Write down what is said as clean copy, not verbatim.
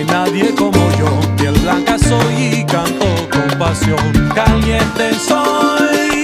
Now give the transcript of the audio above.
hay nadie como yo. Piel blanca soy y canto con pasión. Caliente soy